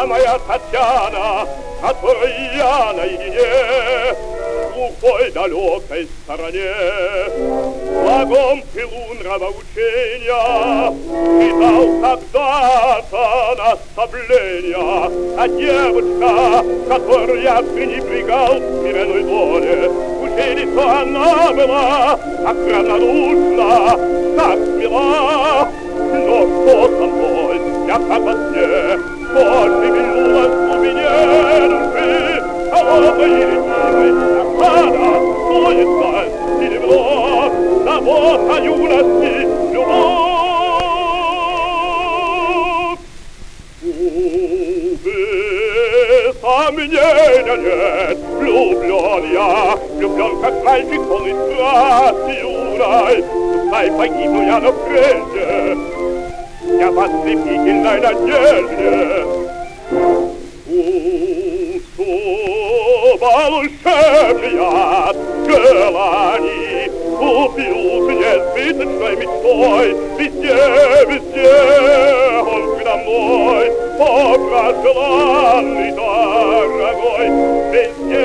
Та моя Татьяна, которой я наедине в глухой далекой стороне благом пилу нравоучения читал когда-то наставления, а девочка, которую я пренебрегал в мирной доле, учили, что она была так равнодушна, так смела. Но что со мной, я как во сне, что шевельнулась в глубине души, холодной и ретивой, осада, совестность или вновь забота юности, любовь. Увы, сомнения нет, влюблен как мальчик полный страсти юной. Пускай погибну я, но прежде я в ослепительной надежде ушу волшебный яд желаний, купил несбыточной мечтой. Везде, везде он предо мной, образ желанный, дорогой, везде